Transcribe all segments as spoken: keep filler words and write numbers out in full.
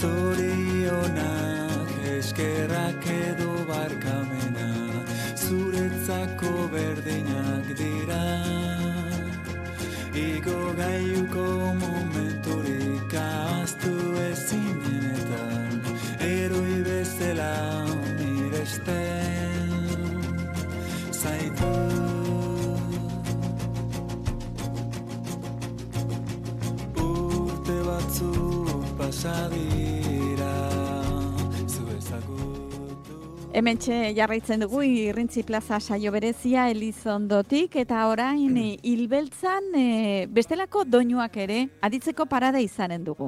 Zorionak eskerrak edo barkamena zuretzako berdinak dira. Igo gaiuko momenturik ahaztu ezinenetan, eroi bezala miresten zaitu. Urte batzuk pasadira zu ezagutu. Hementxe jarraitzen dugu Irrintzi Plaza saio berezia Elizondotik eta orain Ilbeltzan e, bestelako doinuak ere aditzeko parada izanen dugu.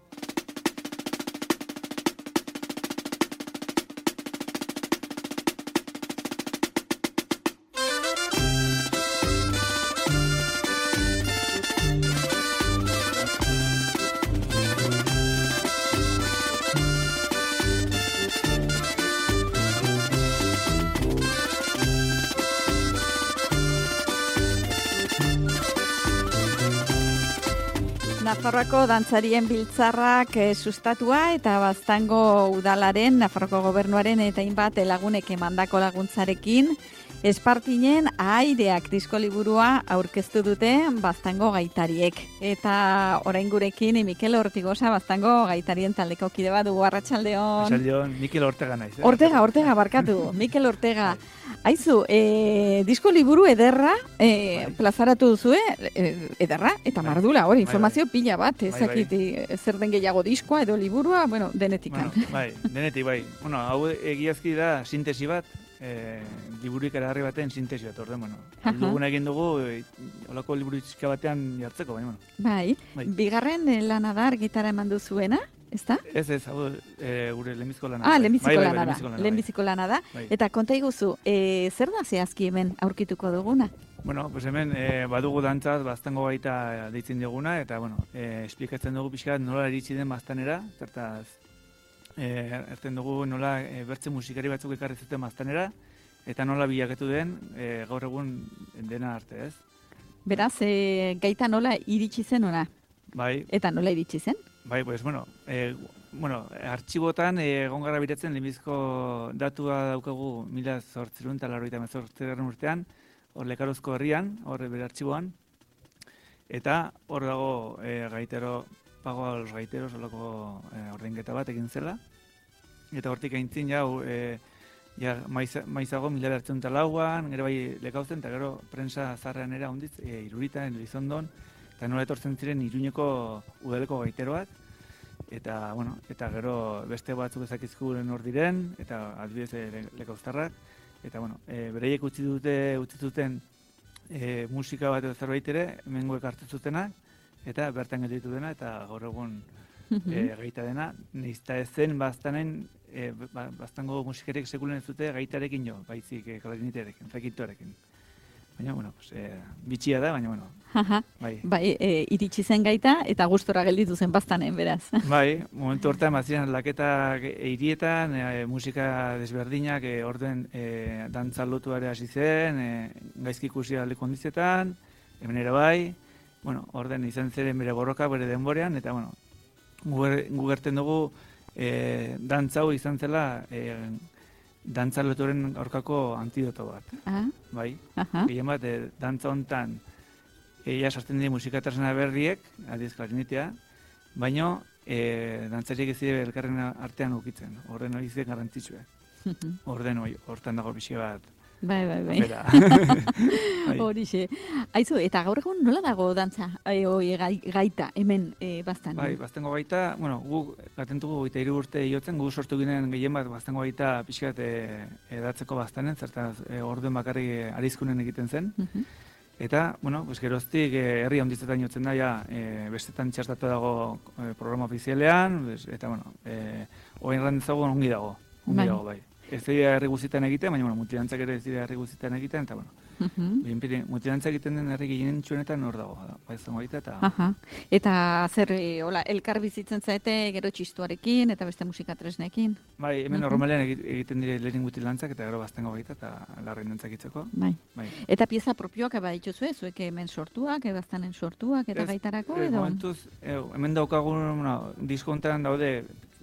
Nafarroako dantzarien biltzarrak e, sustatua eta Baztango udalaren, Nafarroako gobernuaren eta hainbat lagunek emandako laguntzarekin Espartinen Ahaideak diskoliburua aurkeztu dute Baztango gaitariek. Eta orain gurekin Mikel Ortigosa Baztango gaitarien taldeko kide bat dugu. Arratsaldeon. Arratsaldeon, Mikel Ortega naiz. Eh? Ortega, Ortega, barkatu. Mikel Ortega. Aizu, e, disko liburu ederra e, plazaratu duzu, e, ederra, eta bai. Mardula, hori, informazio bai, bai. Pila bat, ezakit bai, bai. Zer den gehiago diskoa edo liburua, bueno, denetikan. Bueno, bai, denetik, bai. Bueno, hau egiazki da sintesi bat, e, liburuik eragarri baten sintesi bat, orden, bueno. Duguna egin dugu, e, olako liburu txika batean jartzeko, baina, bueno. Bai, bai. Bigarren e, lanadar gitara eman duzuena. Ezta? Ez, ez, hau e, gure lehenbiziko lana. Ah, lehenbiziko bai, bai, lana bai, da. Lehenbiziko lana da. Bai. Eta konta iguzu, e, zer da zehazki hemen aurkituko duguna? Bueno, pues hemen e, badugu dantzaz Baztango gaita deitzen diguna, eta, bueno, e, esplikatzen dugu pixka nola iritsi den Baztanera, zertaz, e, erten dugu nola e, bertze musikari batzuk ekarri zuten Baztanera, eta nola bilaketu den e, gaur egun dena arte, ez? Beraz, e, gaita nola iritsi zen ona? Bai. Eta nola iritsi zen? Bai, pues, bueno, eh, bueno, artxibotan egon eh, gara biratzen lehenbizko datua daukagu mila zortzirun eta laurogeita hemezortzigarren urtean, hor Lekarozko herrian, hor bere artxiboan, eta hor dago eh, gaitero, pago a los gaiteros, horreko eh, ordainketa bat egin zela, eta hortik aintzin ja, eh, ja maiz, maizago mila bertzen eta lauan, gero bai Lekauzen, eta gero prensa zarrean era hondiz, eh, Iruritan, Elizondon, eta nola etortzen ziren Iruñeko udaleko gaiteroak, eta, bueno, eta gero beste batzuk ezakizkuren hor diren, eta adibidez Lekauztarrak, eta, bueno, e, bereiek utzi dute, utzi zuten e, musika bat edo zerbait ere, hemengoek hartu zutenak, eta bertan gelditu dena, eta gaur egun e, gaita dena, nizta ezen Baztanen, e, Baztango musikariek sekulen ez dute gaitarekin jo, baizik e, klarinitearekin, fekitoarekin. Baina, bueno, pues, e, bitxia da, baina, bueno, Aha. bai. Bai, e, iritsi zen gaita eta gustora gelditu zen Baztanen, beraz. Bai, momentu hortan, baziren laketak hirietan, e, musika desberdinak, e, orden e, dantza lotuare hasi zen, e, gaizki ikusi aldeko kondizietan, hemen ere bai, bueno, orden izan ziren bere borroka, bere denborean, eta, bueno, gu gerten dugu e, dantza hau izan zela e, dantza lotuaren aurkako antidoto bat. Ah. Bai, Aha. gehien bat, e, dantza hontan Eia sartzen dira musikatresna berriek, adiz klarinetea, baino e, dantzariek ez dira elkarren artean ukitzen. Horren hori ziren garrantzitsua. Orden hori, hortan dago pixi bat. Bai, bai, bai. Bera. Bai. Horixe. Aizu, eta gaur egun nola dago dantza, e, oi, gai, gaita, hemen e, Baztan? Bai, Baztango gaita, bueno, gu gatentugu gaita hiru urte iotzen, gu sortu ginen gehien bat Baztango gaita pixi bat e, edatzeko Baztanen, zertaz e, orduen bakarrik e, arizkunen egiten zen. Uh-huh. Eta, bueno, pues geroztik eh, herri handitzetan jotzen da, ja, eh, bestetan txartatu dago eh, programa ofizialean, pues, eta, bueno, eh, oain randezago ongi dago, ongi bai. dago, bai. Ez dira herri guztietan egiten, baina, bueno, mutilantzak ere ez dira herri guztietan egiten, eta, bueno, uh-huh. mutilantzak egiten den herri gehien txuenetan hor dago, bai zango gaita, eta... Aha. Eta zer, hola, elkar bizitzen zaete gero txistuarekin, eta beste musika tresnekin? Bai, hemen uh-huh. normalean egiten dire lehenin mutilantzak, eta gero baztango gaita, eta larren dantzak itzeko. Bai. bai. Eta pieza propioak eba dituzue, zuek hemen sortuak, Baztanen sortuak, eta ez, gaitarako, ez, edo? Momentuz, eh, hemen daukagun, bueno, disko hontan daude,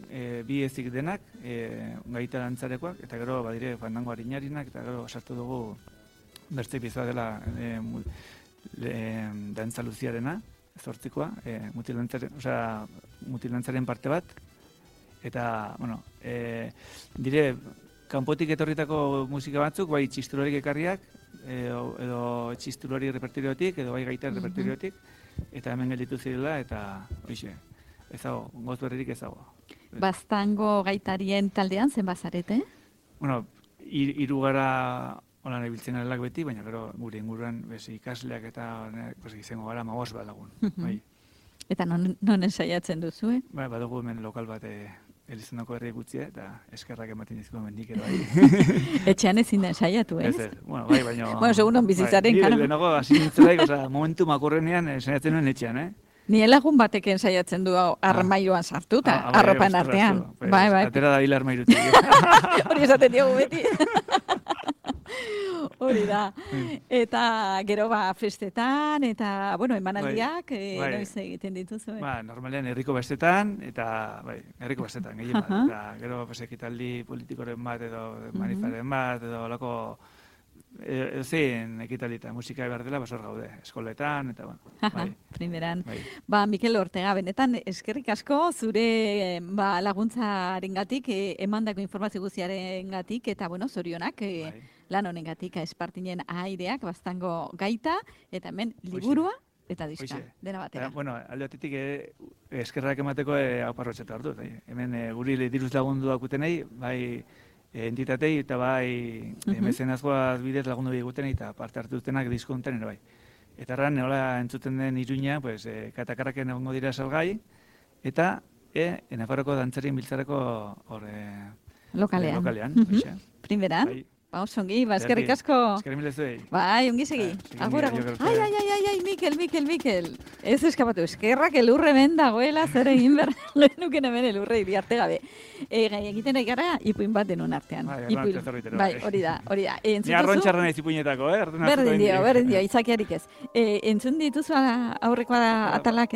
e, bi ezik denak, e, gaita dantzarekoak, eta gero badire fandango harinarinak, eta gero sartu dugu bertze pieza dela e, mu, e, dantza luziarena, zortzikoa, e, mutilantzaren, osea, mutilantzaren parte bat, eta, bueno, e, dire, kanpotik etorritako musika batzuk, bai txistulorik ekarriak, edo, edo txistulori repertoriotik, edo bai gaita repertoriotik, eta hemen gelditu zirela, eta hoxe, ezago, goz berririk ezago. Baztango gaitarien taldean zen bazarete? Bueno, ir, iru gara holan ibiltzen garelak beti, baina gero gure inguruan bezi ikasleak eta pues, izango gara magos bat lagun. Bai. Eta non, non ensaiatzen duzu, eh? Bai, badugu hemen lokal bat e, Elizondoko herri gutxi, eta eskerrak ematen dizko mendik edo bai. Etxean ezin da ensaiatu, ez? Ez, ez. Bueno, bai, baina... bueno, segun bizitzaren, bai, karo. Ni lehenago, hasi nintzelaik, oza, momentu makurrenean ensaiatzen nuen etxean, eh? Ni lagun batek ensaiatzen du armairuan sartuta, Ah, ah, bai, arropan ostras, artean. zu, bai, Bai, bai. Atera da hil armairutik. Hori esaten diogu beti. Hori da. Eta gero ba festetan eta bueno, emanaldiak Bai, eh, bai. noiz egiten dituzu. Eh? Ba, normalean herriko bestetan, eta, bai, herriko bestetan, gehien bat. Aha. Eta gero, pues, ekitaldi politikoren bat, edo manifaren bat, edo lako, edo zein ekitaldi eta musika behar dela, basor gaude, eskoletan, eta, bueno, Aha, bai. primeran. Bai. Ba, Mikel Ortega, benetan eskerrik asko zure eh, ba, laguntzarengatik, eh, emandako informazio guztiarengatik eta bueno, zorionak eh, Bai. lan honengatik Espartinen aireak baztango gaita eta hemen liburua eta diska Hoxe. dena batera. Eta, bueno, alde batetik eh, eskerrak emateko eh, aparrotxeta hartu. Bai. Hemen eh, guri diruz lagundu dakutenei, bai eh, entitatei eta bai uh Mhm. mezenazkoaz bidez lagundu digutenei eta parte hartu dutenak diskonten ere bai. Eta erran, nola entzuten den Iruña, pues, eh, katakarraken egongo dira salgai, eta e, Nafarroko dantzarien biltzareko hor eh, Lokalean. lokalean. Mhm. Hoxe. Primeran, Bai. ba, oso ongi, ba, eskerrik Ederki. asko. Eskerrik mila zuei. Bai, ongi segi. Bai, segi, Agur, mila, agur. jo, Ai, ai, ai, ai, ai, Mikel, Mikel, Mikel. Ez eskapatu, eskerrak elurre hemen dagoela, zer egin behar genuken hemen elurre iriarte gabe. E, gai, egiten ari gara, ipuin bat denun artean. Bai, Ipuin. artean zerbitero, Bai, bai. hori da, hori da. E, entzun Ni arron duzu? txarra naiz ipuinetako, eh? Orduan hartuko Berdin dio, indik. berdin dio, itzakiarik ez. E, entzun dituzu a- aurrekoa atalak